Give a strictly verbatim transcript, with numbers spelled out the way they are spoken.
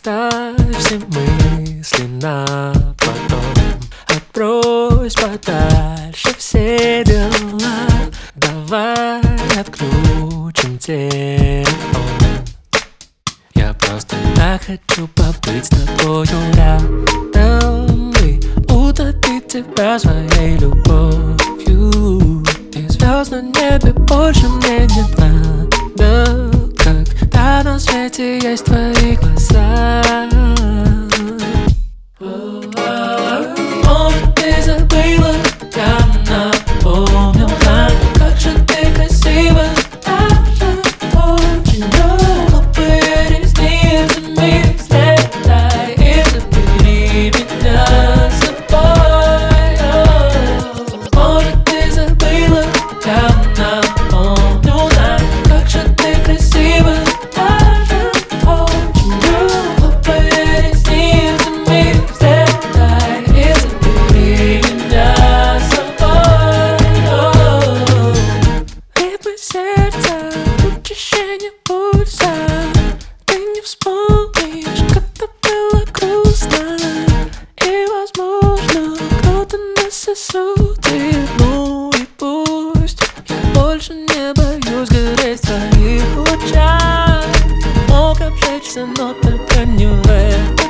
Оставь все мысли на потом, отбрось подальше все дела. Давай отключим телефон. Я просто так хочу побыть с тобою рядом и утопить тебя своей любовью. И звезд на небе больше мне не надо, когда на свете есть твои глаза. Может, ты забыла, я напомню нам, как же ты красива, даже очень глупые ресницами взлетай и забери меня с собой. Может, ты забыла, я напомню нам, как же ты красива, даже очень глупые ресницами взлетай и забери меня с собой. Ритмы сердца, учащение пульса, ты не вспомнишь, как это было грустно. И, возможно, кто-то нас осудит. Ну и пусть, я больше не боюсь гореть в твоих лучах. Мог обжечься, но только не в этом.